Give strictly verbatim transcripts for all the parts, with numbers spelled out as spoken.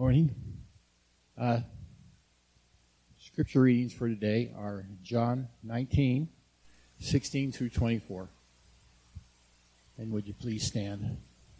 Morning. Uh, scripture readings for today are John nineteen, sixteen through twenty-four. And would you please stand?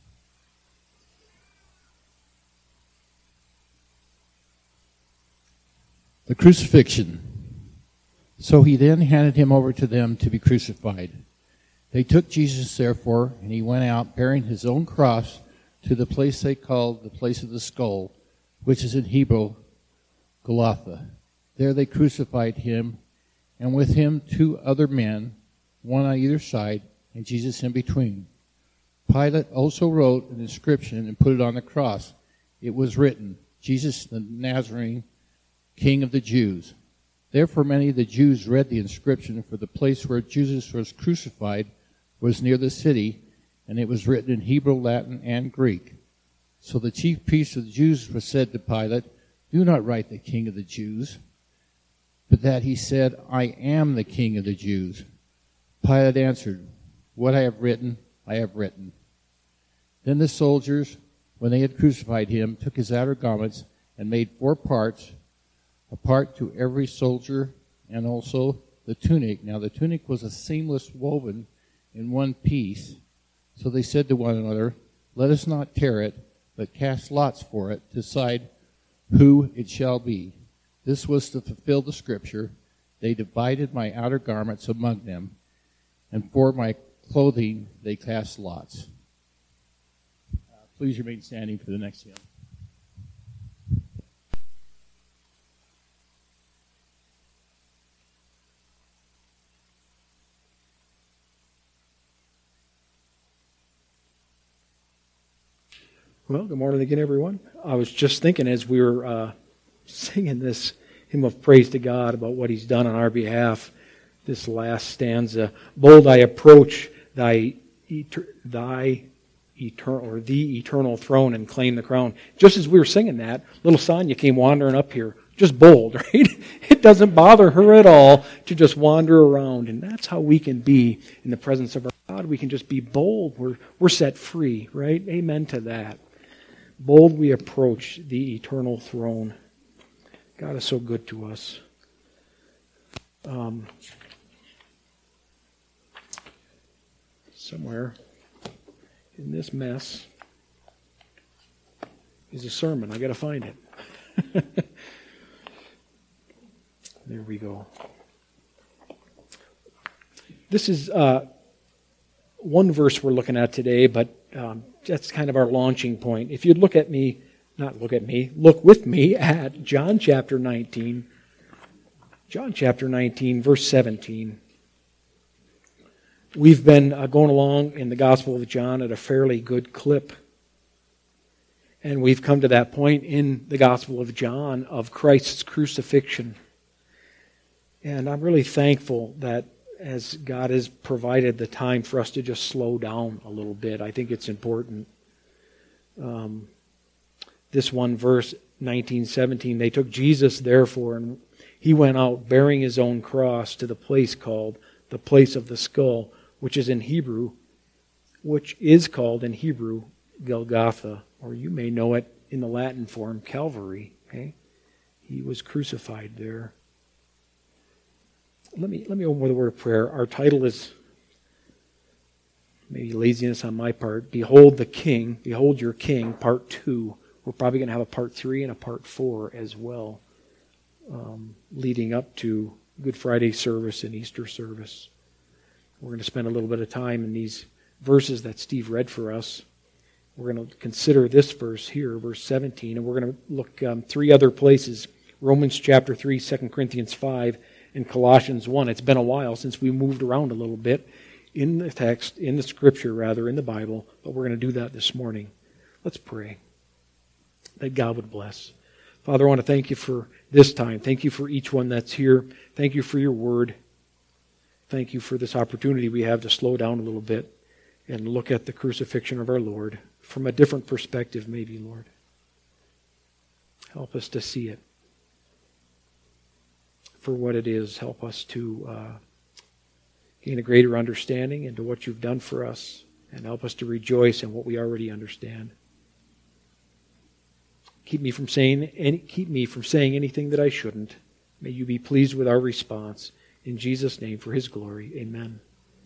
The crucifixion. So he then handed him over to them to be crucified. They took Jesus, therefore, and he went out bearing his own cross to the place they called the place of the skull, which is in Hebrew, Golgotha. There they crucified him, and with him two other men, one on either side, and Jesus in between. Pilate also wrote an inscription and put it on the cross. It was written, Jesus the Nazarene, King of the Jews. Therefore many of the Jews read the inscription, for the place where Jesus was crucified was near the city, and it was written in Hebrew, Latin, and Greek. So the chief priests of the Jews was said to Pilate, "Do not write the King of the Jews," but that he said, "I am the King of the Jews." Pilate answered, "What I have written, I have written." Then the soldiers, when they had crucified him, took his outer garments and made four parts, a part to every soldier, and also the tunic. Now the tunic was a seamless woven in one piece. So they said to one another, "Let us not tear it, but cast lots for it, to decide who it shall be." This was to fulfill the scripture, "They divided my outer garments among them, and for my clothing they cast lots." Uh, please remain standing for the next hymn. Well, good morning again, everyone. I was just thinking as we were uh, singing this hymn of praise to God about what He's done on our behalf, this last stanza, "Bold I approach thy, eter- thy eternal, or the eternal throne and claim the crown." Just as we were singing that, little Sonia came wandering up here, just bold, right? It doesn't bother her at all to just wander around, and that's how we can be in the presence of our God. We can just be bold. We're we're set free, right? Amen to that. Bold we approach the eternal throne. God is so good to us. Um, somewhere in this mess is a sermon. I got to find it. There we go. This is uh, one verse we're looking at today, but um, that's kind of our launching point. If you'd look at me, not look at me, look with me at John chapter nineteen. John chapter nineteen, verse seventeen. We've been uh, going along in the Gospel of John at a fairly good clip. And we've come to that point in the Gospel of John of Christ's crucifixion. And I'm really thankful that as God has provided the time for us to just slow down a little bit. I think it's important. Um, this one verse, nineteen seventeen, they took Jesus, therefore, and he went out bearing his own cross to the place called the place of the skull, which is in Hebrew, which is called in Hebrew Golgotha, or you may know it in the Latin form, Calvary. Okay? He was crucified there. Let me let me open with a word of prayer. Our title is, maybe laziness on my part, Behold the King, Behold Your King, Part two. We're probably going to have a Part three and a Part four as well, um, leading up to Good Friday service and Easter service. We're going to spend a little bit of time in these verses that Steve read for us. We're going to consider this verse here, verse seventeen, and we're going to look um, three other places, Romans chapter three, Second Corinthians five, and Colossians one. It's been a while since we moved around a little bit in the text, in the Scripture rather, in the Bible, but we're going to do that this morning. Let's pray that God would bless. Father, I want to thank you for this time. Thank you for each one that's here. Thank you for your word. Thank you for this opportunity we have to slow down a little bit and look at the crucifixion of our Lord from a different perspective, maybe, Lord. Help us to see it for what it is. Help us to uh, gain a greater understanding into what you've done for us, and help us to rejoice in what we already understand. Keep me from saying any, keep me from saying anything that I shouldn't. May you be pleased with our response. In Jesus' name, for His glory. Amen.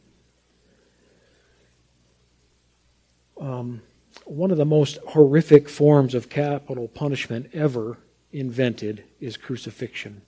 Um, one of the most horrific forms of capital punishment ever invented is crucifixion.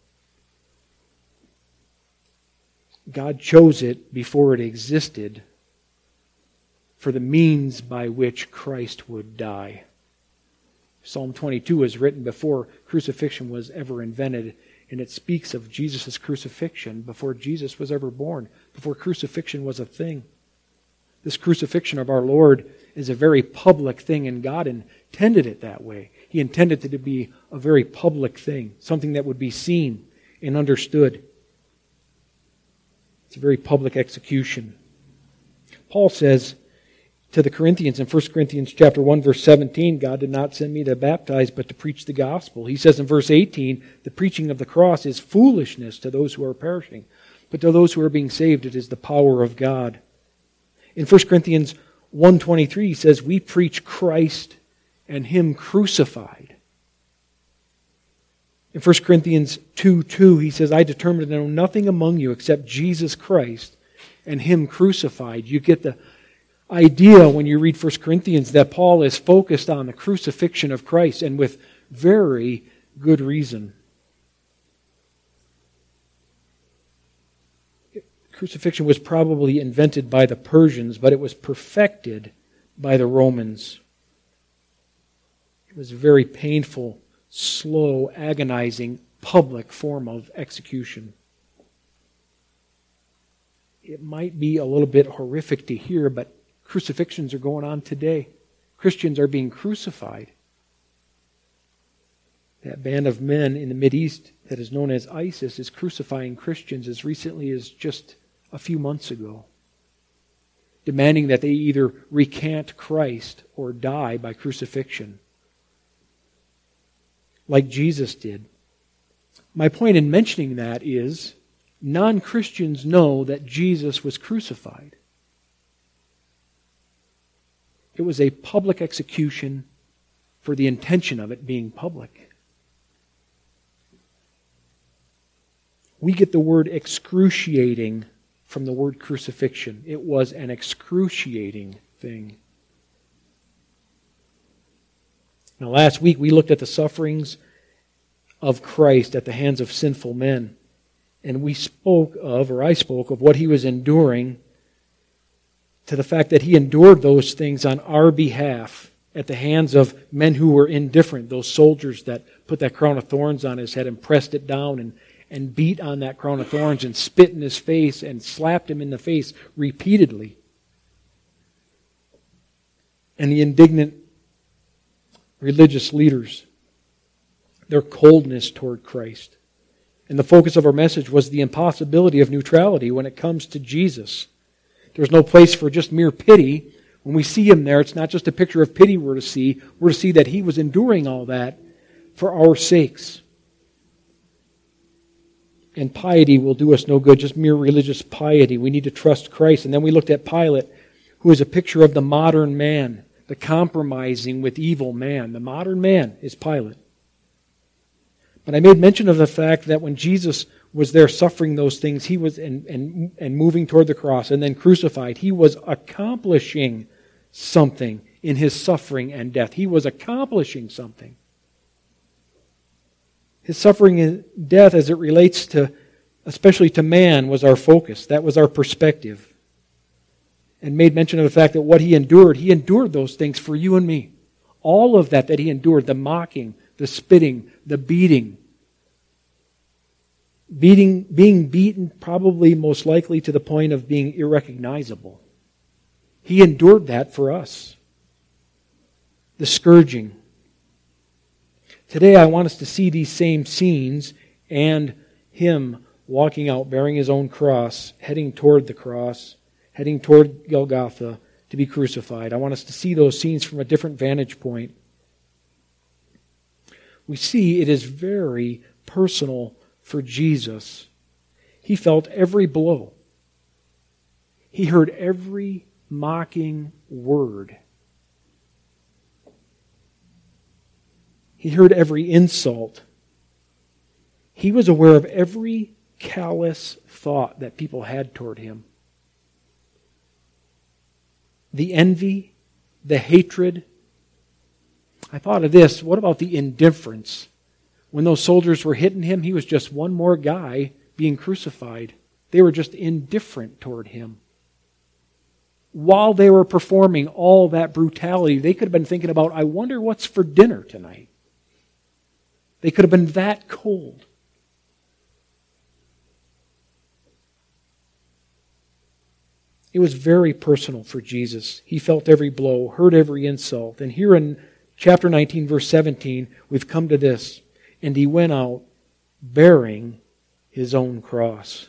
God chose it before it existed for the means by which Christ would die. Psalm twenty-two was written before crucifixion was ever invented, and it speaks of Jesus' crucifixion before Jesus was ever born, before crucifixion was a thing. This crucifixion of our Lord is a very public thing, and God intended it that way. He intended it to be a very public thing, something that would be seen and understood. It's a very public execution. Paul says to the Corinthians in First Corinthians chapter one, verse seventeen, God did not send me to baptize, but to preach the gospel. He says in verse eighteen, the preaching of the cross is foolishness to those who are perishing, but to those who are being saved, it is the power of God. In First Corinthians one twenty-three, he says, we preach Christ and Him crucified. In First Corinthians two two, he says, I determined to know nothing among you except Jesus Christ and Him crucified. You get the idea when you read First Corinthians that Paul is focused on the crucifixion of Christ, and with very good reason. Crucifixion was probably invented by the Persians, but it was perfected by the Romans. It was a very painful, slow, agonizing, public form of execution. It might be a little bit horrific to hear, but crucifixions are going on today. Christians are being crucified. That band of men in the Mideast that is known as ISIS is crucifying Christians as recently as just a few months ago, demanding that they either recant Christ or die by crucifixion, like Jesus did. My point in mentioning that is, non-Christians know that Jesus was crucified. It was a public execution for the intention of it being public. We get the word excruciating from the word crucifixion. It was an excruciating thing. Now, last week we looked at the sufferings of Christ at the hands of sinful men. And we spoke of, or I spoke of, what He was enduring, to the fact that He endured those things on our behalf at the hands of men who were indifferent, those soldiers that put that crown of thorns on His head and pressed it down and, and beat on that crown of thorns and spit in His face and slapped Him in the face repeatedly. And the indignant religious leaders, their coldness toward Christ. And the focus of our message was the impossibility of neutrality when it comes to Jesus. There's no place for just mere pity. When we see Him there, it's not just a picture of pity we're to see. We're to see that He was enduring all that for our sakes. And piety will do us no good, just mere religious piety. We need to trust Christ. And then we looked at Pilate, who is a picture of the modern man, the compromising with evil man. The modern man is Pilate. But I made mention of the fact that when Jesus was there suffering those things, He was and, and, and moving toward the cross and then crucified, He was accomplishing something in His suffering and death. He was accomplishing something. His suffering and death as it relates to, especially to man, was our focus. That was our perspective. And made mention of the fact that what He endured, He endured those things for you and me. All of that that He endured, the mocking, the spitting, the beating. Beating, being beaten probably most likely to the point of being irrecognizable. He endured that for us. The scourging. Today I want us to see these same scenes and Him walking out bearing His own cross, heading toward the cross, heading toward Golgotha to be crucified. I want us to see those scenes from a different vantage point. We see it is very personal for Jesus. He felt every blow. He heard every mocking word. He heard every insult. He was aware of every callous thought that people had toward him. The envy, the hatred. I thought of this. What about the indifference? When those soldiers were hitting him, he was just one more guy being crucified. They were just indifferent toward him. While they were performing all that brutality, they could have been thinking about, I wonder what's for dinner tonight. They could have been that cold. It was very personal for Jesus. He felt every blow, heard every insult. And here in chapter nineteen, verse seventeen, we've come to this. And he went out bearing his own cross.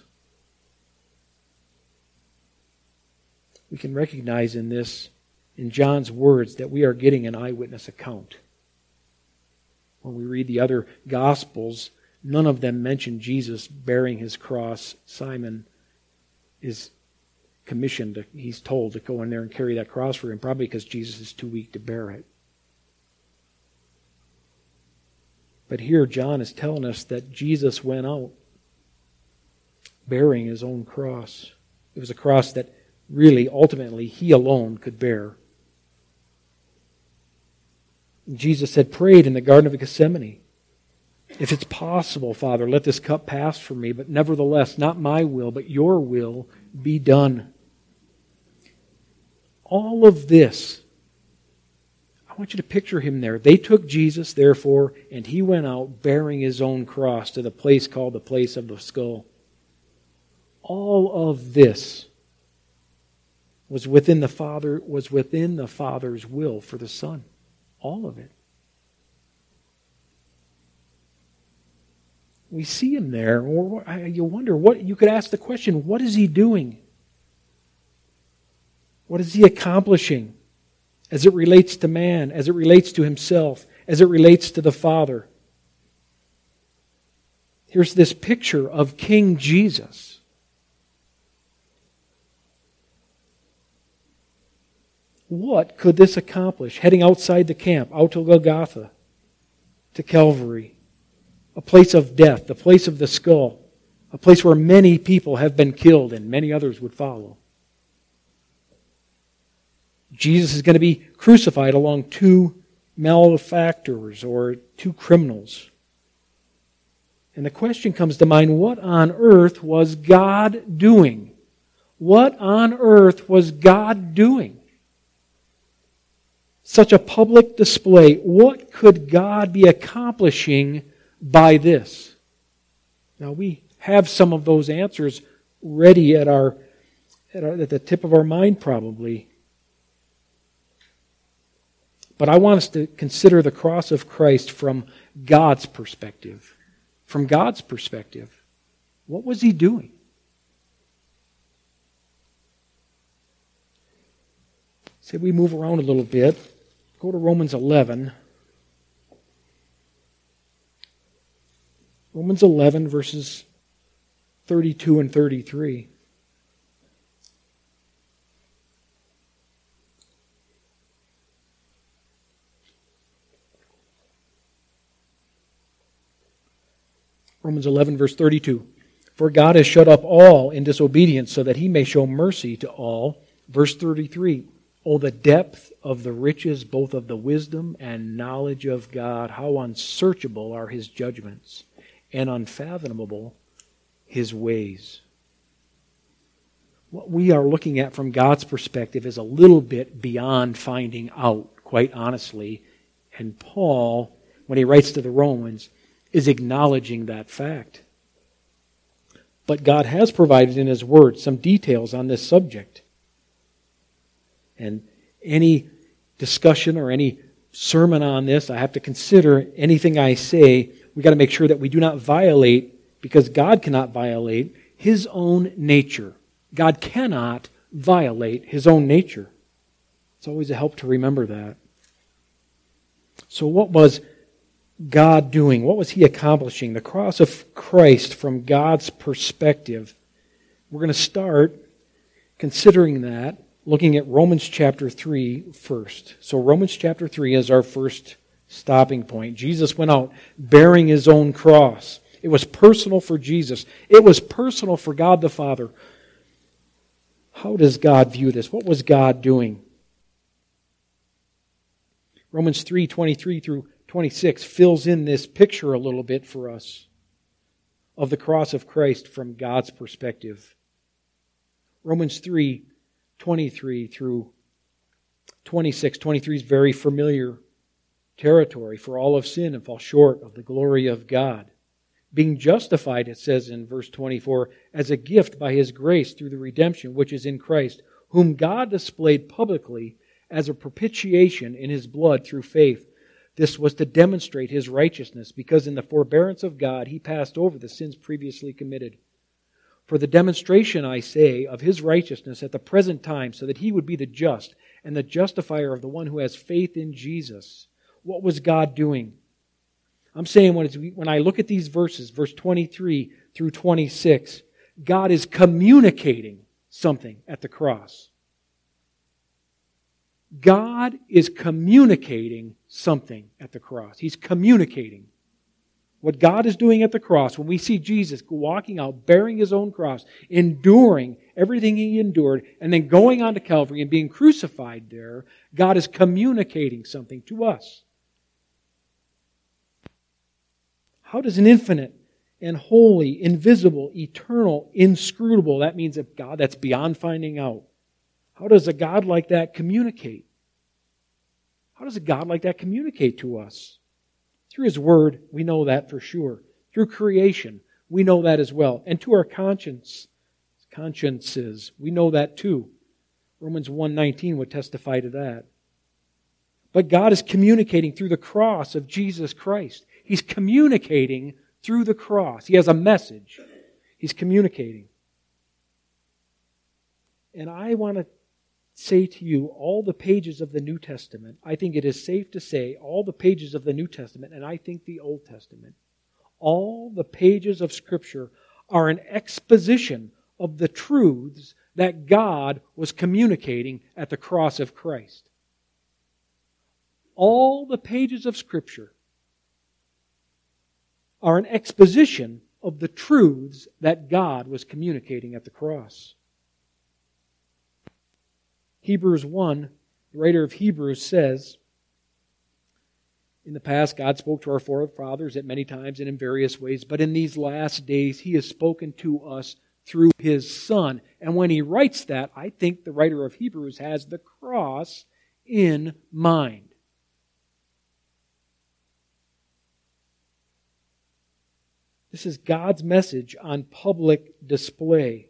We can recognize in this, in John's words, that we are getting an eyewitness account. When we read the other Gospels, none of them mention Jesus bearing his cross. Simon is commissioned, he's told to go in there and carry that cross for him, probably because Jesus is too weak to bear it. But here John is telling us that Jesus went out bearing his own cross. It was a cross that really, ultimately, he alone could bear. Jesus had prayed in the Garden of Gethsemane, if it's possible, Father, let this cup pass from me, but nevertheless, not my will, but your will be done. All of this, I want you to picture him there. They took Jesus, therefore, and he went out bearing his own cross to the place called the place of the skull. All of this was within the Father, was within the Father's will for the Son. All of it. We see him there, or you wonder, what you could ask the question, what is he doing? What is he accomplishing as it relates to man, as it relates to himself, as it relates to the Father? Here's this picture of King Jesus. What could this accomplish? Heading outside the camp, out to Golgotha, to Calvary, a place of death, the place of the skull, a place where many people have been killed and many others would follow. Jesus is going to be crucified along two malefactors or two criminals. And the question comes to mind, what on earth was God doing? What on earth was God doing? Such a public display. What could God be accomplishing by this? Now we have some of those answers ready at our at, our, at the tip of our mind probably. But I want us to consider the cross of Christ from God's perspective. From God's perspective. What was he doing? Say we move around a little bit. Go to Romans eleven. Romans eleven, verses thirty-two and thirty-three. Romans eleven, verse thirty-two. For God has shut up all in disobedience so that he may show mercy to all. Verse thirty-three. Oh, the depth of the riches, both of the wisdom and knowledge of God. How unsearchable are his judgments, and unfathomable his ways. What we are looking at from God's perspective is a little bit beyond finding out, quite honestly. And Paul, when he writes to the Romans, is acknowledging that fact. But God has provided in his word some details on this subject. And any discussion or any sermon on this, I have to consider anything I say. We've got to make sure that we do not violate, because God cannot violate his own nature. God cannot violate his own nature. It's always a help to remember that. So what was God doing? What was he accomplishing? The cross of Christ from God's perspective. We're going to start considering that, looking at Romans chapter three first. So Romans chapter three is our first stopping point. Jesus went out bearing His own cross. It was personal for Jesus. It was personal for God the Father. How does God view this? What was God doing? Romans three twenty-three through twenty-six fills in this picture a little bit for us of the cross of Christ from God's perspective. Romans three twenty-three through twenty-six. twenty-three is very familiar territory. For all have sinned and fall short of the glory of God. Being justified, it says in verse twenty-four, as a gift by His grace through the redemption which is in Christ, whom God displayed publicly as a propitiation in His blood through faith. This was to demonstrate His righteousness, because in the forbearance of God He passed over the sins previously committed. For the demonstration, I say, of His righteousness at the present time, so that He would be the just and the justifier of the one who has faith in Jesus. What was God doing? I'm saying when, it's, when I look at these verses, verse twenty-three through twenty-six, God is communicating something at the cross. God is communicating something at the cross. He's communicating. What God is doing at the cross, when we see Jesus walking out, bearing His own cross, enduring everything He endured, and then going on to Calvary and being crucified there, God is communicating something to us. How does an infinite and holy, invisible, eternal, inscrutable, that means a God that's beyond finding out, how does a God like that communicate? How does a God like that communicate to us? Through His Word, we know that for sure. Through creation, we know that as well. And to our conscience, consciences, we know that too. Romans one nineteen would testify to that. But God is communicating through the cross of Jesus Christ. He's communicating through the cross. He has a message. He's communicating. And I want to say to you, all the pages of the New Testament, I think it is safe to say, all the pages of the New Testament, and I think the Old Testament, all the pages of Scripture are an exposition of the truths that God was communicating at the cross of Christ. All the pages of Scripture are an exposition of the truths that God was communicating at the cross. Hebrews one, the writer of Hebrews says, in the past God spoke to our forefathers at many times and in various ways, but in these last days He has spoken to us through His Son. And when he writes that, I think the writer of Hebrews has the cross in mind. This is God's message on public display.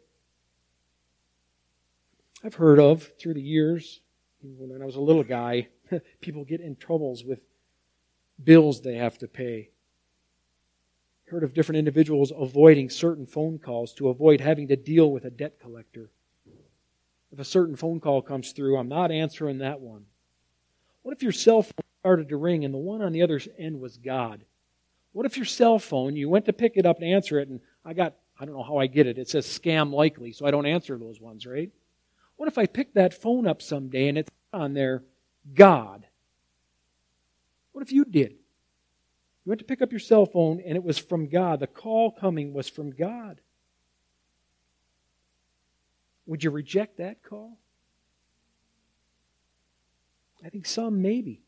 I've heard of, through the years, when I was a little guy, people get in troubles with bills they have to pay. Heard of different individuals avoiding certain phone calls to avoid having to deal with a debt collector. If a certain phone call comes through, I'm not answering that one. What if your cell phone started to ring and the one on the other end was God? What if your cell phone, you went to pick it up and answer it, and I got, I don't know how I get it, it says scam likely, so I don't answer those ones, right? What if I pick that phone up someday and it's on there, God? What if you did? You went to pick up your cell phone and it was from God. The call coming was from God. Would you reject that call? I think some maybe.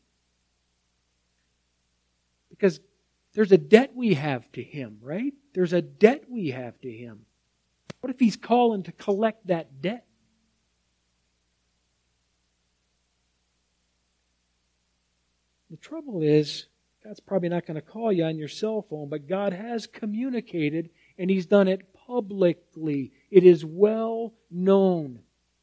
Because there's a debt we have to Him, right? There's a debt we have to Him. What if He's calling to collect that debt? The trouble is, God's probably not going to call you on your cell phone, but God has communicated, and He's done it publicly. It is well known,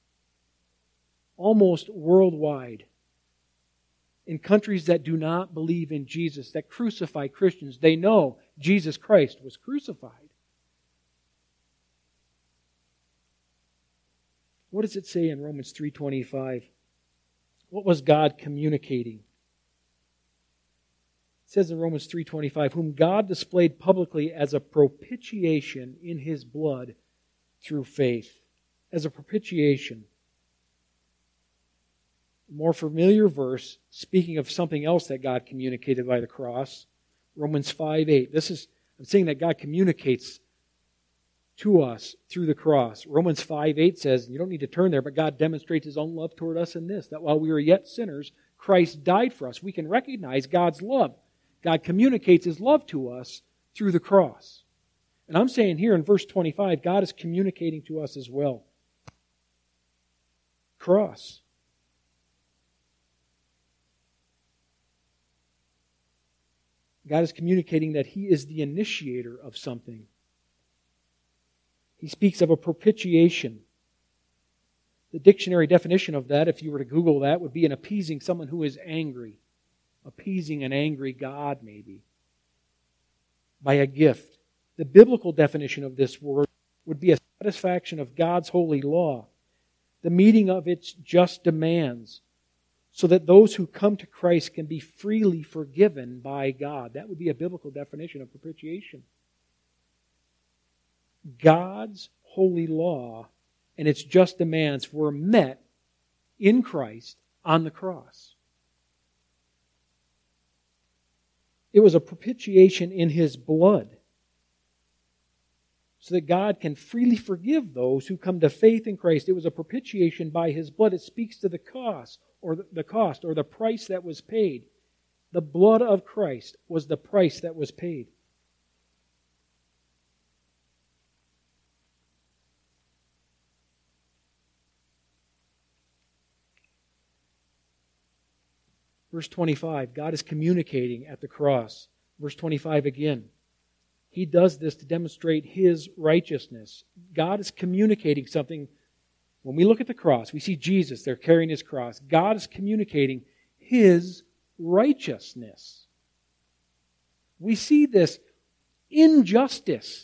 almost worldwide. In countries that do not believe in Jesus, that crucify Christians, they know Jesus Christ was crucified. What does it say in Romans three twenty-five? What was God communicating? It says in Romans three twenty-five, whom God displayed publicly as a propitiation in His blood through faith. As a propitiation. more familiar verse, speaking of something else that God communicated by the cross, Romans five eight. This is, I'm saying that God communicates to us through the cross. Romans five eight says, you don't need to turn there, but God demonstrates His own love toward us in this, that while we were yet sinners, Christ died for us. We can recognize God's love. God communicates His love to us through the cross. And I'm saying here in verse twenty-five, God is communicating to us as well. Cross. God is communicating that He is the initiator of something. He speaks of a propitiation. The dictionary definition of that, if you were to Google that, would be an appeasing someone who is angry. Appeasing an angry God, maybe. By a gift. The biblical definition of this word would be a satisfaction of God's holy law. The meeting of its just demands, so that those who come to Christ can be freely forgiven by God. That would be a biblical definition of propitiation. God's holy law and its just demands were met in Christ on the cross. It was a propitiation in His blood, so that God can freely forgive those who come to faith in Christ. It was a propitiation by His blood. It speaks to the cost, or the, the cost, or the price that was paid. The blood of Christ was the price that was paid. Verse twenty-five, God is communicating at the cross. Verse twenty-five again. He does this to demonstrate His righteousness. God is communicating something. When we look at the cross, we see Jesus there carrying His cross. God is communicating His righteousness. We see this injustice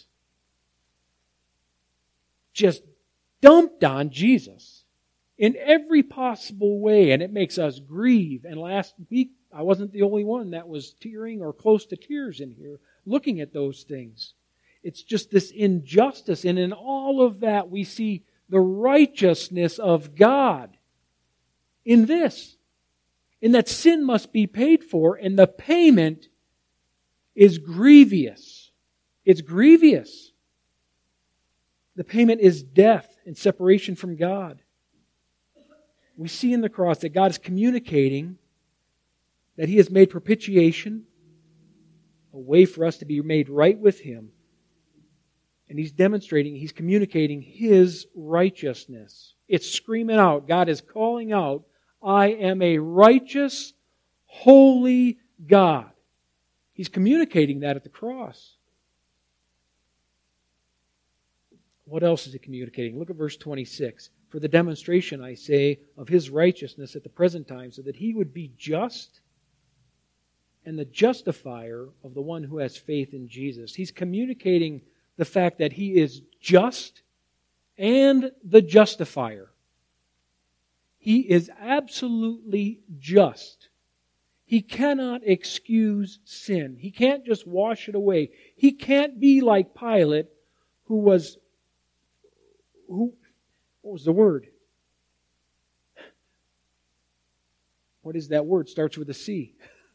just dumped on Jesus in every possible way, and it makes us grieve. And last week, I wasn't the only one that was tearing or close to tears in here, looking at those things. It's just this injustice. And in all of that, we see the righteousness of God in this. In that sin must be paid for, and the payment is grievous. It's grievous. The payment is death and separation from God. We see in the cross that God is communicating that He has made propitiation, a way for us to be made right with Him. And He's demonstrating, He's communicating His righteousness. It's screaming out. God is calling out, I am a righteous, holy God. He's communicating that at the cross. What else is He communicating? Look at verse twenty-six. For the demonstration, I say, of His righteousness at the present time, so that He would be just and the justifier of the one who has faith in Jesus. He's communicating the fact that He is just and the justifier. He is absolutely just. He cannot excuse sin. He can't just wash it away. He can't be like Pilate, who was, who, what was the word? What is that word? Starts with a C.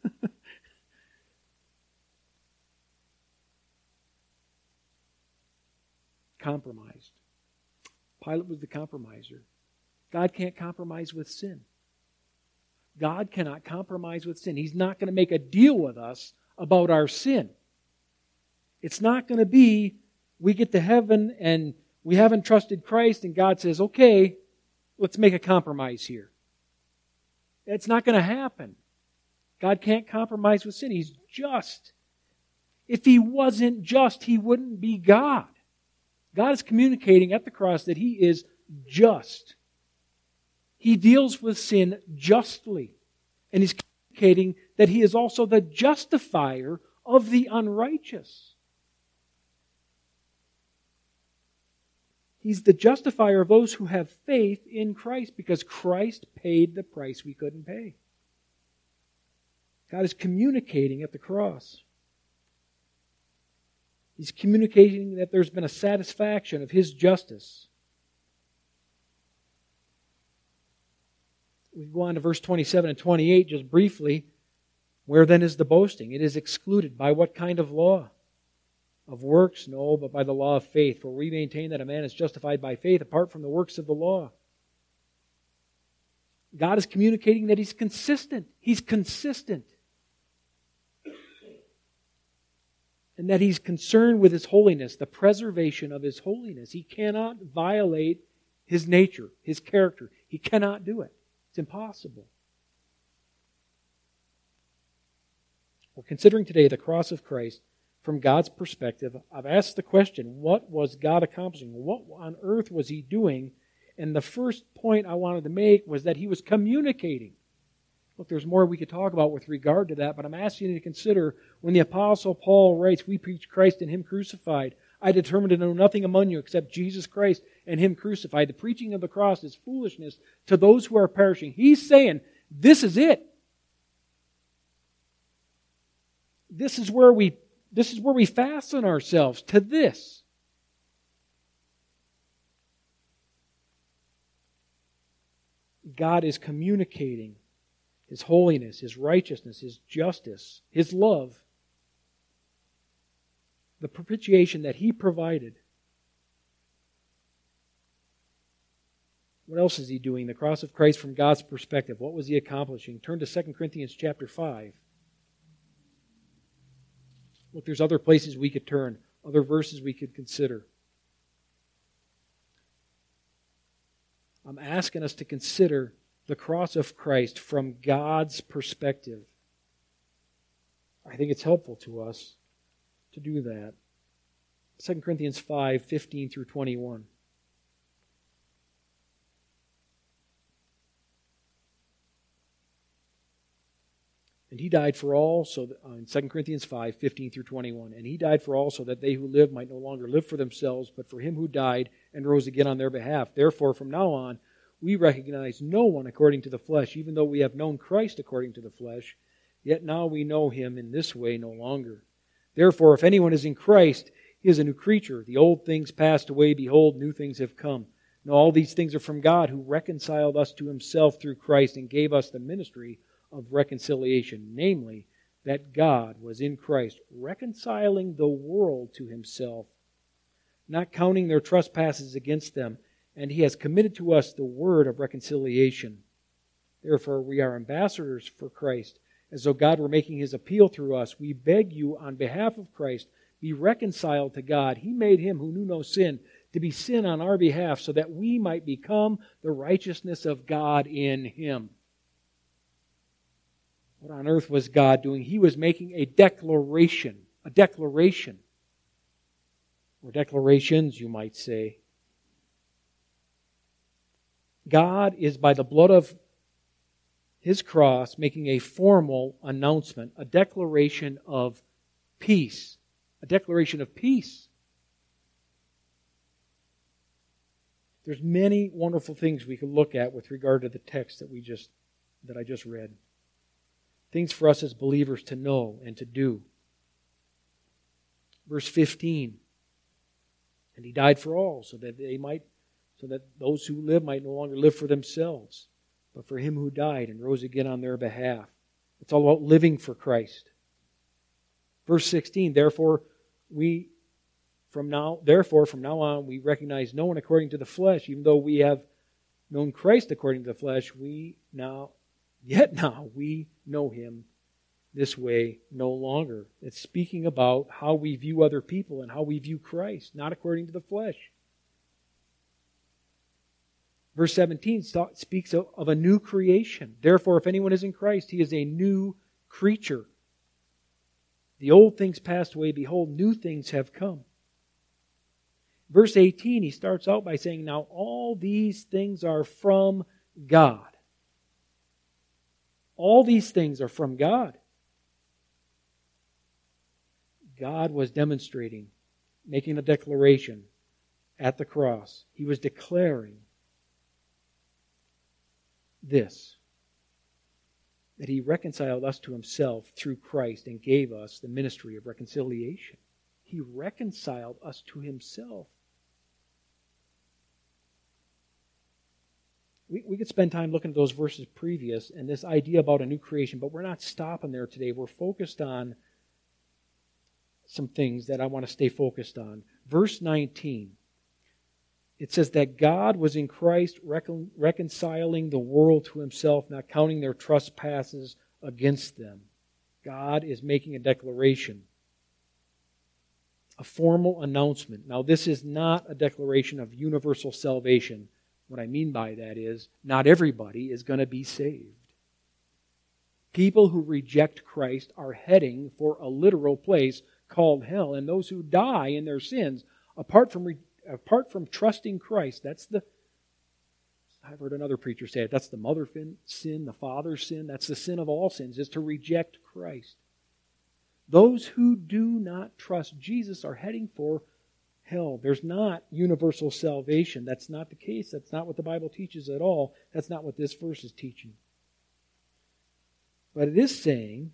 Compromised. Pilate was the compromiser. God can't compromise with sin. God cannot compromise with sin. He's not going to make a deal with us about our sin. It's not going to be, we get to heaven and we haven't trusted Christ and God says, okay, let's make a compromise here. It's not going to happen. God can't compromise with sin. He's just. If He wasn't just, He wouldn't be God. God is communicating at the cross that He is just. He deals with sin justly. And He's communicating that He is also the justifier of the unrighteous. He's the justifier of those who have faith in Christ because Christ paid the price we couldn't pay. God is communicating at the cross. He's communicating that there's been a satisfaction of His justice. We go on to verse twenty-seven and twenty-eight just briefly. Where then is the boasting? It is excluded. By what kind of law? Of works? No, but by the law of faith. For we maintain that a man is justified by faith apart from the works of the law. God is communicating that He's consistent. He's consistent. And that He's concerned with His holiness, the preservation of His holiness. He cannot violate His nature, His character. He cannot do it. It's impossible. We're considering today the cross of Christ from God's perspective. I've asked the question, what was God accomplishing? What on earth was He doing? And the first point I wanted to make was that He was communicating. Look, there's more we could talk about with regard to that, but I'm asking you to consider when the Apostle Paul writes, we preach Christ and Him crucified. I determined to know nothing among you except Jesus Christ and Him crucified. The preaching of the cross is foolishness to those who are perishing. He's saying, this is it. This is where we, this is where we fasten ourselves, to this. God is communicating His holiness, His righteousness, His justice, His love, the propitiation that He provided. What else is He doing? The cross of Christ from God's perspective. What was He accomplishing? Turn to Second Corinthians chapter five. Look, there's other places we could turn, other verses we could consider. I'm asking us to consider the cross of Christ from God's perspective. I think it's helpful to us to do that. Second Corinthians five, fifteen through twenty-one. And He died for all, so that, uh, in Second Corinthians five, fifteen through twenty-one. And He died for all, so that they who live might no longer live for themselves, but for Him who died and rose again on their behalf. Therefore, from now on, we recognize no one according to the flesh, even though we have known Christ according to the flesh. Yet now we know Him in this way no longer. Therefore, if anyone is in Christ, he is a new creature. The old things passed away, behold, new things have come. Now all these things are from God, who reconciled us to Himself through Christ and gave us the ministry of reconciliation, namely, that God was in Christ, reconciling the world to Himself, not counting their trespasses against them, and He has committed to us the word of reconciliation. Therefore, we are ambassadors for Christ, as though God were making His appeal through us. We beg you, on behalf of Christ, be reconciled to God. He made Him who knew no sin to be sin on our behalf, so that we might become the righteousness of God in Him. What on earth was God doing? He was making a declaration. A declaration. Or declarations, you might say. God is, by the blood of His cross, making a formal announcement, a declaration of peace. A declaration of peace. There's many wonderful things we could look at with regard to the text that we just that I just read. Things for us as believers to know and to do. Verse fifteen. And He died for all, so that they might, so that those who live might no longer live for themselves, but for Him who died and rose again on their behalf. It's all about living for Christ. Verse sixteen. Therefore, we from now, therefore from now on we recognize no one according to the flesh, even though we have known Christ according to the flesh. We now. Yet now we know Him this way no longer. It's speaking about how we view other people and how we view Christ, not according to the flesh. Verse seventeen speaks of a new creation. Therefore, if anyone is in Christ, he is a new creature. The old things passed away, behold, new things have come. Verse eighteen, he starts out by saying, now all these things are from God. All these things are from God. God was demonstrating, making a declaration at the cross. He was declaring this, that He reconciled us to Himself through Christ and gave us the ministry of reconciliation. He reconciled us to Himself. we, we could spend time looking at those verses previous and this idea about a new creation, but we're not stopping there today. We're focused on some things that I want to stay focused on. Verse nineteen, it says that God was in Christ recon- reconciling the world to himself, not counting their trespasses against them. God is making a declaration, a formal announcement. Now, this is not a declaration of universal salvation. What I mean by that is, not everybody is going to be saved. People who reject Christ are heading for a literal place called hell, and those who die in their sins, apart from apart from trusting Christ, that's the, I've heard another preacher say it, that's the mother sin, the father's sin, that's the sin of all sins, is to reject Christ. Those who do not trust Jesus are heading for hell. There's not universal salvation. That's not the case. That's not what the Bible teaches at all. That's not what this verse is teaching. But it is saying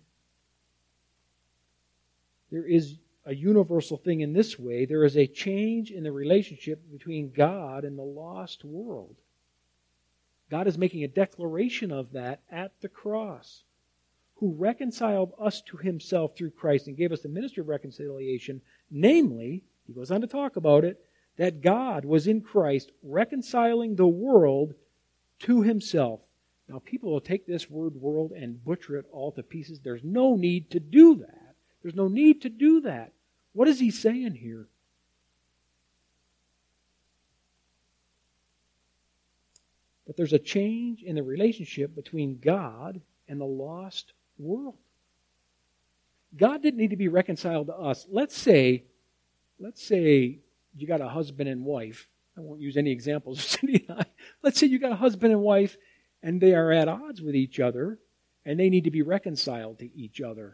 there is a universal thing in this way. There is a change in the relationship between God and the lost world. God is making a declaration of that at the cross, who reconciled us to himself through Christ and gave us the ministry of reconciliation. Namely, he goes on to talk about it, that God was in Christ reconciling the world to himself. Now, people will take this word world and butcher it all to pieces. There's no need to do that. There's no need to do that. What is he saying here? But there's a change in the relationship between God and the lost world. God didn't need to be reconciled to us. Let's say, let's say you got a husband and wife. I won't use any examples of Cindy and I. Let's say you got a husband and wife, and they are at odds with each other, and they need to be reconciled to each other.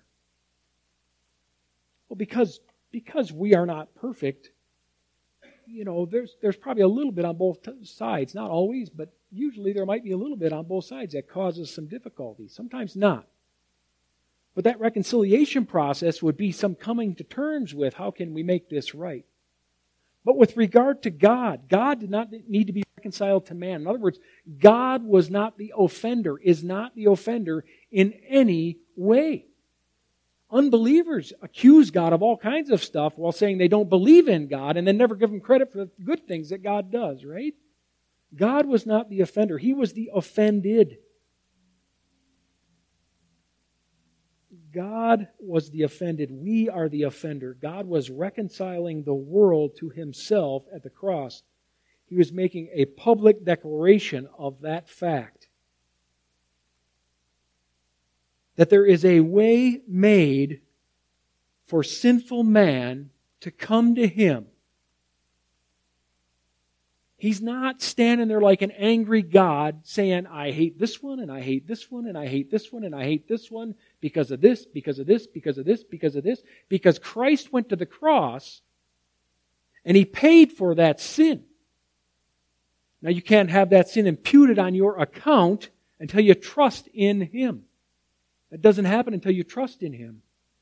Well, because, because we are not perfect, you know, there's there's probably a little bit on both sides. Not always, but usually there might be a little bit on both sides that causes some difficulty. Sometimes not. But that reconciliation process would be some coming to terms with, how can we make this right? But with regard to God, God did not need to be reconciled to man. In other words, God was not the offender, is not the offender in any way. Unbelievers accuse God of all kinds of stuff while saying they don't believe in God and then never give him credit for the good things that God does, right? God was not the offender. He was the offended. God was the offended. We are the offender. God was reconciling the world to himself at the cross. He was making a public declaration of that fact. That there is a way made for sinful man to come to him. He's not standing there like an angry God saying, I hate this one, and I hate this one, and I hate this one, and I hate this one because of this, because of this, because of this, because of this. Because Christ went to the cross and he paid for that sin. Now you can't have that sin imputed on your account until you trust in him. That doesn't happen until you trust in him.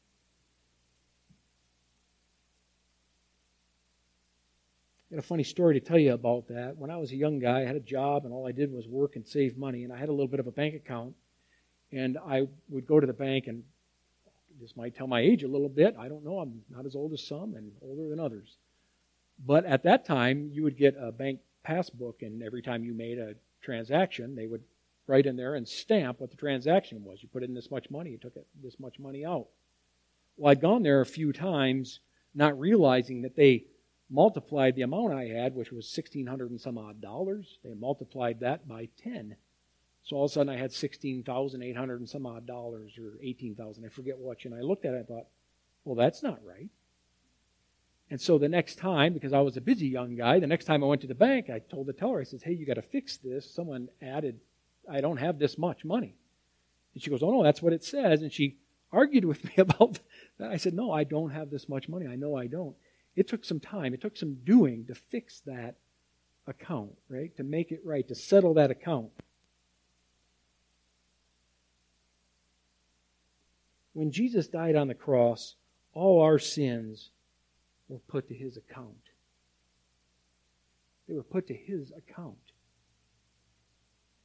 I got a funny story to tell you about that. When I was a young guy, I had a job and all I did was work and save money, and I had a little bit of a bank account, and I would go to the bank, and this might tell my age a little bit. I don't know. I'm not as old as some and older than others. But at that time, you would get a bank passbook, and every time you made a transaction, they would write in there and stamp what the transaction was. You put in this much money, you took this much money out. Well, I'd gone there a few times, not realizing that they multiplied the amount I had, which was sixteen hundred and some odd dollars. They multiplied that by ten. So all of a sudden I had sixteen thousand eight hundred and some odd dollars, or eighteen thousand, I forget which. And I looked at it and thought, well, that's not right. And so the next time, because I was a busy young guy, the next time I went to the bank, I told the teller, I said, hey, you got to fix this. Someone added, I don't have this much money. And she goes, oh, no, that's what it says. And she argued with me about that. I said, no, I don't have this much money. I know I don't. It took some time. It took some doing to fix that account, right? To make it right, to settle that account. When Jesus died on the cross, all our sins were put to his account. They were put to his account.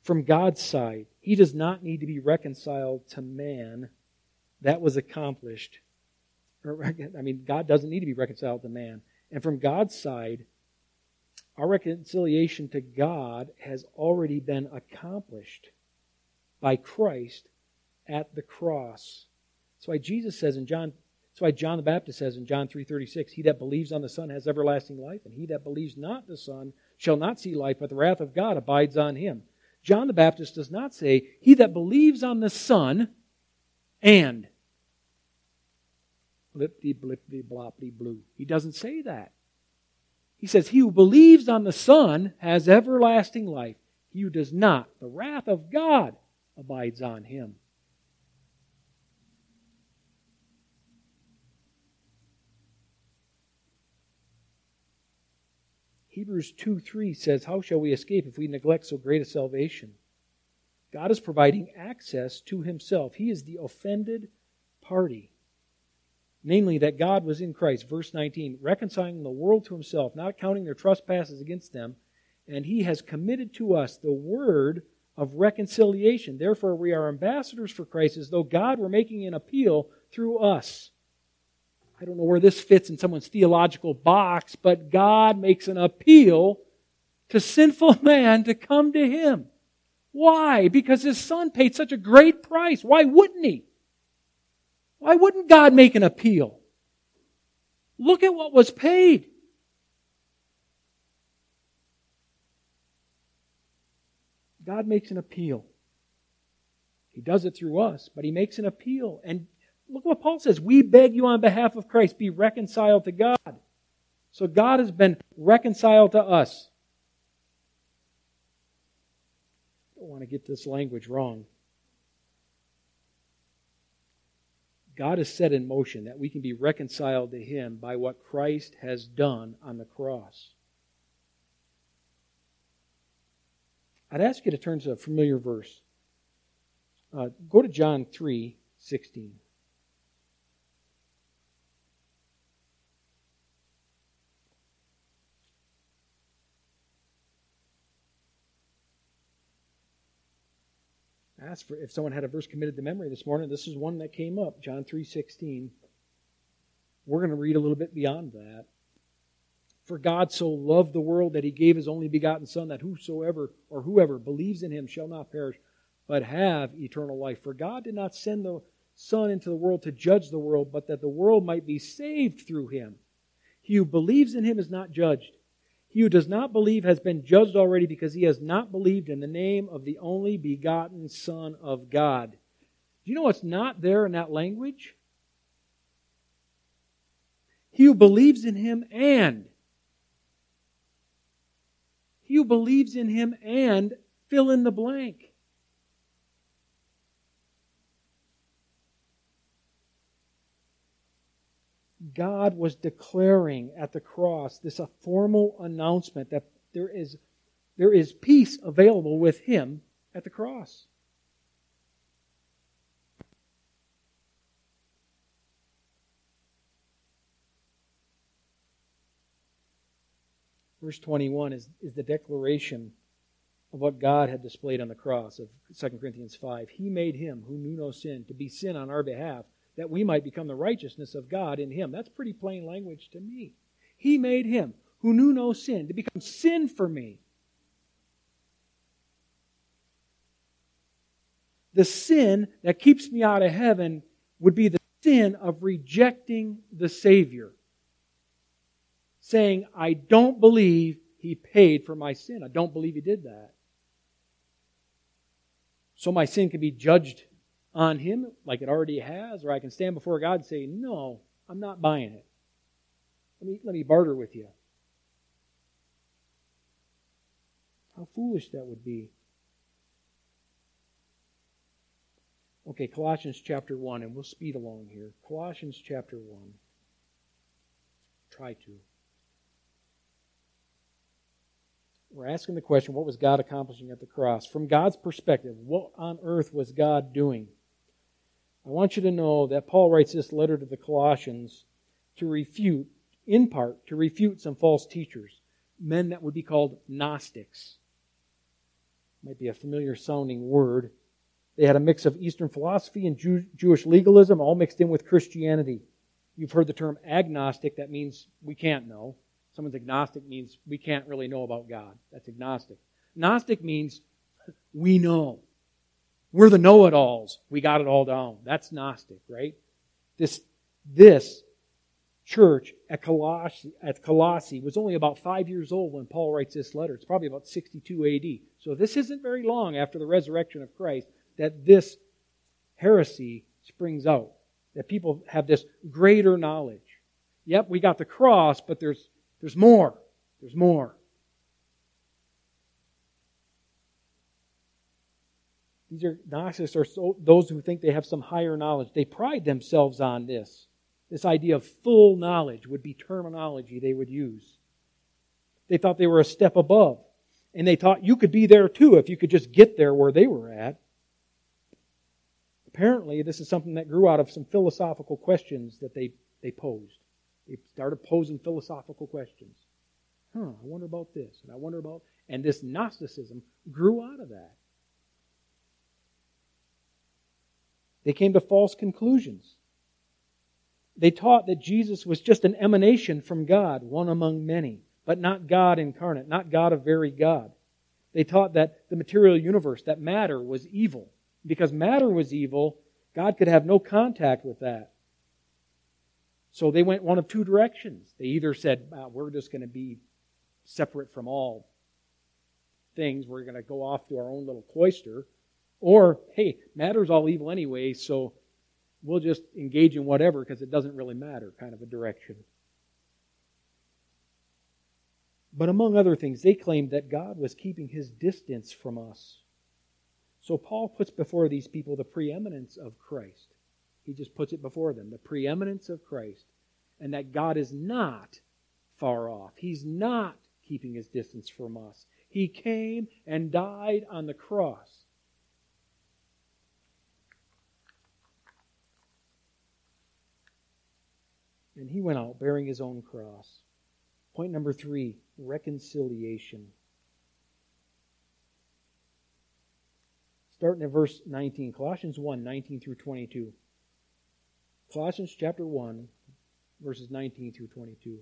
From God's side, He does not need to be reconciled to man. That was accomplished. Or, I mean, God doesn't need to be reconciled to man. And from God's side, our reconciliation to God has already been accomplished by Christ at the cross. That's why Jesus says in John, that's why John the Baptist says in John three thirty-six, he that believes on the Son has everlasting life, and he that believes not the Son shall not see life, but the wrath of God abides on him. John the Baptist does not say, he that believes on the Son and blipty blipty bloppity blue. He doesn't say that. He says, he who believes on the Son has everlasting life. He who does not, the wrath of God abides on him. Hebrews two three says, how shall we escape if we neglect so great a salvation? God is providing access to Himself. He is the offended party. Namely, that God was in Christ, verse nineteen, reconciling the world to Himself, not counting their trespasses against them, and He has committed to us the word of reconciliation. Therefore, we are ambassadors for Christ, as though God were making an appeal through us. I don't know where this fits in someone's theological box, but God makes an appeal to sinful man to come to Him. Why? Because His Son paid such a great price. Why wouldn't He? Why wouldn't God make an appeal? Look at what was paid. God makes an appeal. He does it through us, but He makes an appeal. And look what Paul says. We beg you on behalf of Christ, be reconciled to God. So God has been reconciled to us. I don't want to get this language wrong. God has set in motion that we can be reconciled to Him by what Christ has done on the cross. I'd ask you to turn to a familiar verse. Uh, go to John three sixteen. I asked for if someone had a verse committed to memory this morning. This is one that came up, John three sixteen. We're going to read a little bit beyond that. For God so loved the world that He gave His only begotten Son, that whosoever or whoever believes in Him shall not perish, but have eternal life. For God did not send the Son into the world to judge the world, but that the world might be saved through Him. He who believes in Him is not judged. He who does not believe has been judged already, because he has not believed in the name of the only begotten Son of God. Do you know what's not there in that language? He who believes in Him and. He who believes in Him and fill in the blank. God was declaring at the cross this a formal announcement that there is, there is peace available with Him at the cross. Verse twenty-one is, is the declaration of what God had displayed on the cross of Second Corinthians five. He made Him who knew no sin to be sin on our behalf, that we might become the righteousness of God in Him. That's pretty plain language to me. He made Him who knew no sin to become sin for me. The sin that keeps me out of heaven would be the sin of rejecting the Savior. Saying, I don't believe He paid for my sin. I don't believe He did that. So my sin can be judged on Him like it already has, or I can stand before God and say, no, I'm not buying it. Let me, let me barter with you. How foolish that would be. Okay, Colossians chapter one, and we'll speed along here. Colossians chapter one. Try to. We're asking the question, what was God accomplishing at the cross? From God's perspective, what on earth was God doing? I want you to know that Paul writes this letter to the Colossians to refute, in part, to refute some false teachers, men that would be called Gnostics. Might be a familiar sounding word. They had a mix of Eastern philosophy and Jew- Jewish legalism, all mixed in with Christianity. You've heard the term agnostic. That means we can't know. Someone's agnostic means we can't really know about God. That's agnostic. Gnostic means we know. We're the know-it-alls. We got it all down. That's Gnostic, right? This, this church at Colossae, at Colossae was only about five years old when Paul writes this letter. It's probably about sixty-two A D. So this isn't very long after the resurrection of Christ that this heresy springs out. That people have this greater knowledge. Yep, we got the cross, but there's there's more. There's more. These are Gnostics are so, those who think they have some higher knowledge. They pride themselves on this. This idea of full knowledge would be terminology they would use. They thought they were a step above. And they thought you could be there too if you could just get there where they were at. Apparently, this is something that grew out of some philosophical questions that they, they posed. They started posing philosophical questions. Huh, I wonder about this, and I wonder about... And this Gnosticism grew out of that. They came to false conclusions. They taught that Jesus was just an emanation from God, one among many, but not God incarnate, not God of very God. They taught that the material universe, that matter was evil. Because matter was evil, God could have no contact with that. So they went one of two directions. They either said, ah, we're just going to be separate from all things. We're going to go off to our own little cloister. Or, hey, matter's all evil anyway, so we'll just engage in whatever because it doesn't really matter, kind of a direction. But among other things, they claimed that God was keeping His distance from us. So Paul puts before these people the preeminence of Christ. He just puts it before them, the preeminence of Christ. And that God is not far off. He's not keeping His distance from us. He came and died on the cross. And He went out bearing His own cross. Point number three, reconciliation. Starting at verse nineteen, Colossians one, nineteen through twenty-two. Colossians chapter one, verses nineteen through twenty-two.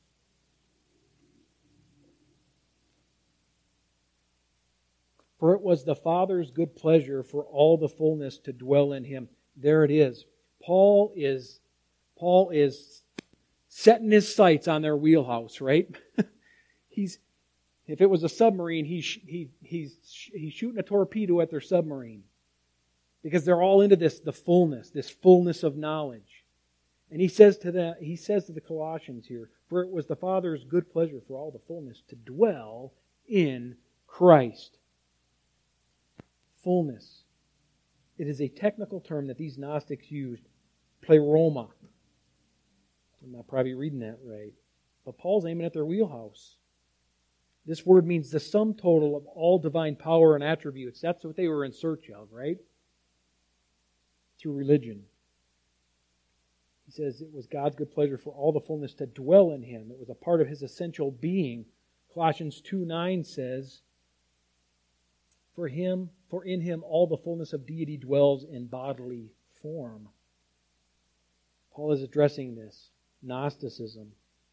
For it was the Father's good pleasure for all the fullness to dwell in Him. There it is. Paul is, Paul is setting his sights on their wheelhouse, right? He's, if it was a submarine, he's, he, he's, he's shooting a torpedo at their submarine. Because they're all into this, the fullness, this fullness of knowledge. And he says to the, he says to the Colossians here, for it was the Father's good pleasure for all the fullness to dwell in Christ. Fullness. It is a technical term that these Gnostics used, pleroma. I'm not probably reading that right. But Paul's aiming at their wheelhouse. This word means the sum total of all divine power and attributes. That's what they were in search of, right? Through religion. He says it was God's good pleasure for all the fullness to dwell in Him. It was a part of His essential being. Colossians two nine says, For Him, for in Him all the fullness of deity dwells in bodily form. Paul is addressing this. Gnosticism.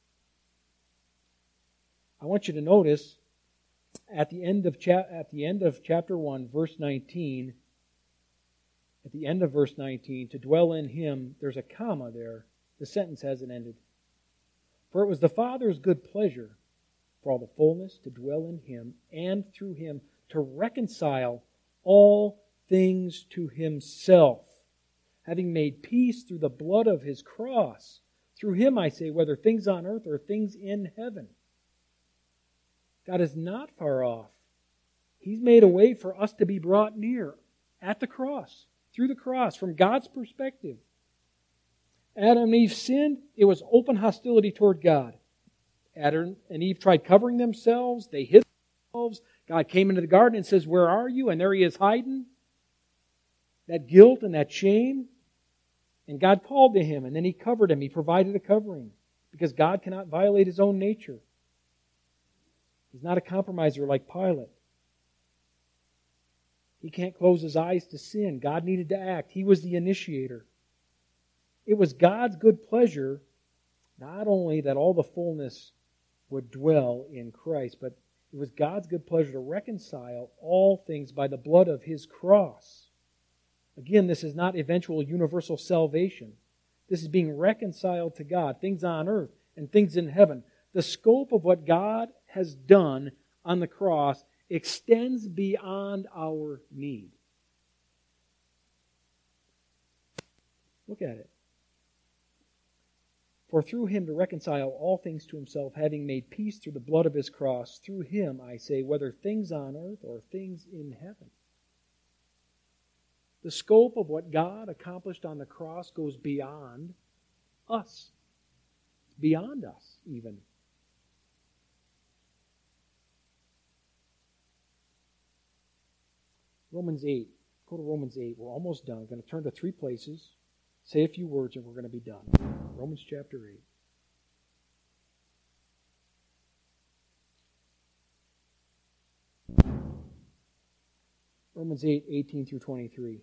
I want you to notice at the end of cha- at the end of chapter one, verse nineteen, at the end of verse nineteen, to dwell in Him, there's a comma there. The sentence hasn't ended. For it was the Father's good pleasure for all the fullness to dwell in Him, and through Him to reconcile all things to Himself, having made peace through the blood of His cross. Through Him, I say, whether things on earth or things in heaven. God is not far off. He's made a way for us to be brought near at the cross, through the cross, from God's perspective. Adam and Eve sinned. It was open hostility toward God. Adam and Eve tried covering themselves. They hid themselves. God came into the garden and says, where are you? And there He is hiding. That guilt and that shame. And God called to him, and then He covered him. He provided a covering, because God cannot violate His own nature. He's not a compromiser like Pilate. He can't close his eyes to sin. God needed to act. He was the initiator. It was God's good pleasure not only that all the fullness would dwell in Christ, but it was God's good pleasure to reconcile all things by the blood of His cross. Again, this is not eventual universal salvation. This is being reconciled to God, things on earth and things in heaven. The scope of what God has done on the cross extends beyond our need. Look at it. For through Him to reconcile all things to Himself, having made peace through the blood of His cross, through Him, I say, whether things on earth or things in heaven. The scope of what God accomplished on the cross goes beyond us. Beyond us, even. Romans eight. Go to Romans eight. We're almost done. I'm going to turn to three places, say a few words, and we're going to be done. Romans chapter eight. Romans eight, eighteen through twenty-three.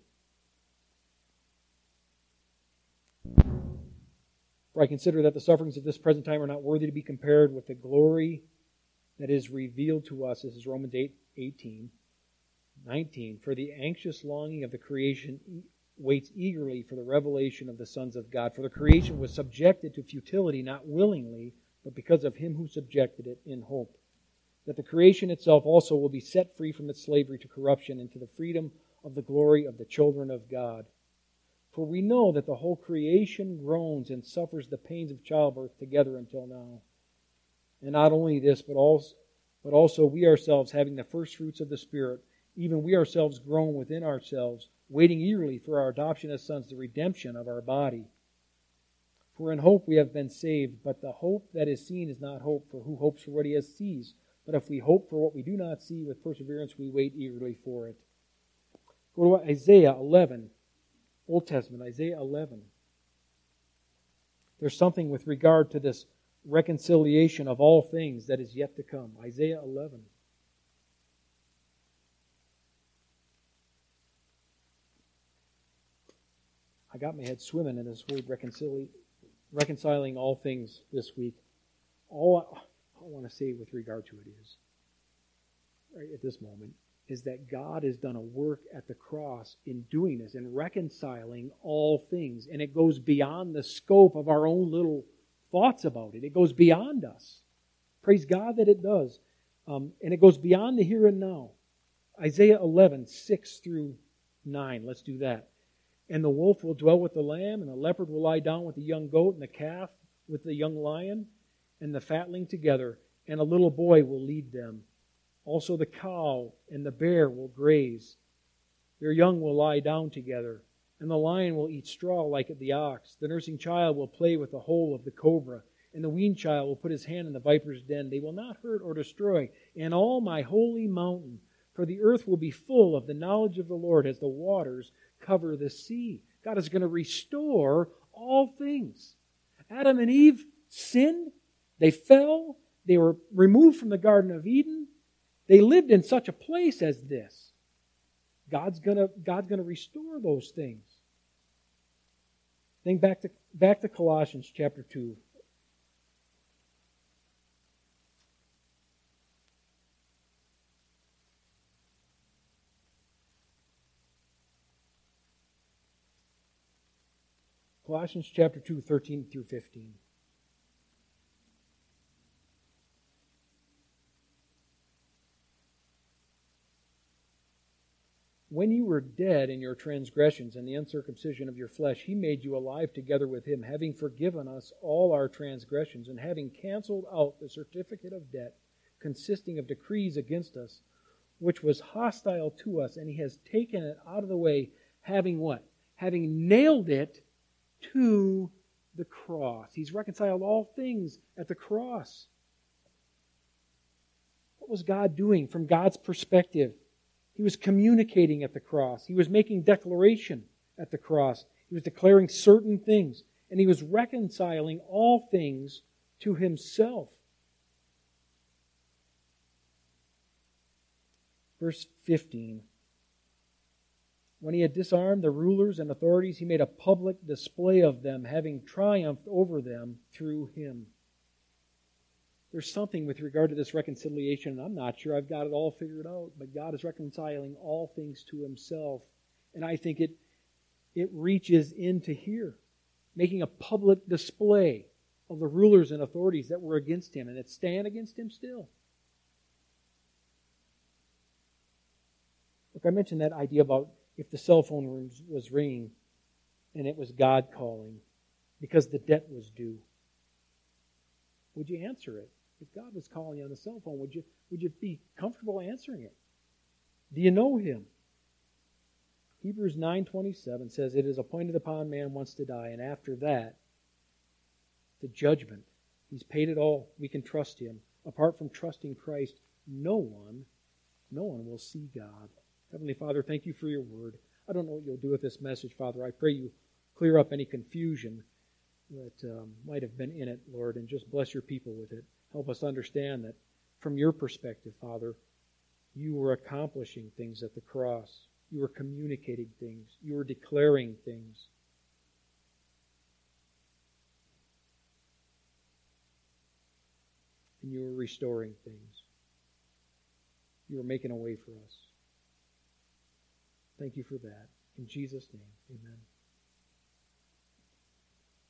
For I consider that the sufferings of this present time are not worthy to be compared with the glory that is revealed to us. This is Romans eight, eighteen. nineteen. For the anxious longing of the creation waits eagerly for the revelation of the sons of God. For the creation was subjected to futility, not willingly, but because of Him who subjected it in hope, that the creation itself also will be set free from its slavery to corruption into the freedom of the glory of the children of God. For we know that the whole creation groans and suffers the pains of childbirth together until now. And not only this, but also, but also we ourselves, having the first fruits of the Spirit, even we ourselves groan within ourselves, waiting eagerly for our adoption as sons, the redemption of our body. For in hope we have been saved, but the hope that is seen is not hope, for who hopes for what he has sees? But if we hope for what we do not see, with perseverance we wait eagerly for it. Go to Isaiah eleven, Old Testament, Isaiah eleven. There's something with regard to this reconciliation of all things that is yet to come. Isaiah eleven. I got my head swimming in this word reconcili- reconciling all things this week. All I, all I want to say with regard to it is, right at this moment, is that God has done a work at the cross in doing this, in reconciling all things. And it goes beyond the scope of our own little thoughts about it. It goes beyond us. Praise God that it does. Um, and it goes beyond the here and now. Isaiah eleven, six through nine. Let's do that. And the wolf will dwell with the lamb, and the leopard will lie down with the young goat, and the calf with the young lion, and the fatling together, and a little boy will lead them. Also the cow and the bear will graze. Their young will lie down together, and the lion will eat straw like the ox. The nursing child will play with the hole of the cobra, and the weaned child will put his hand in the viper's den. They will not hurt or destroy in all my holy mountain, for the earth will be full of the knowledge of the Lord as the waters cover the sea. God is going to restore all things. Adam and Eve sinned. They fell. They were removed from the Garden of Eden. They lived in such a place as this. God's going to, God's going to restore those things. Think back to, back to Colossians chapter two. Colossians chapter two, thirteen through fifteen. When you were dead in your transgressions and the uncircumcision of your flesh, He made you alive together with Him, having forgiven us all our transgressions, and having canceled out the certificate of debt consisting of decrees against us, which was hostile to us, and He has taken it out of the way, having what? Having nailed it to the cross. He's reconciled all things at the cross. What was God doing from God's perspective? He was communicating at the cross. He was making declaration at the cross. He was declaring certain things. And He was reconciling all things to Himself. Verse fifteen. When he had disarmed the rulers and authorities, he made a public display of them, having triumphed over them through him. There's something with regard to this reconciliation, and I'm not sure I've got it all figured out, but God is reconciling all things to himself. And I think it, it reaches into here, making a public display of the rulers and authorities that were against him and that stand against him still. Look, I mentioned that idea about if the cell phone was, was ringing and it was God calling because the debt was due. Would you answer it? If God was calling you on the cell phone, would you, would you be comfortable answering it? Do you know him? Hebrews nine twenty-seven says, "It is appointed upon man once to die, and after that, the judgment." He's paid it all. We can trust him. Apart from trusting Christ, no one, no one will see God. Heavenly Father, thank you for your word. I don't know what you'll do with this message, Father. I pray you clear up any confusion that um, might have been in it, Lord, and just bless your people with it. Help us understand that from your perspective, Father, you were accomplishing things at the cross. You were communicating things. You were declaring things. And you were restoring things. You were making a way for us. Thank you for that. In Jesus' name, amen.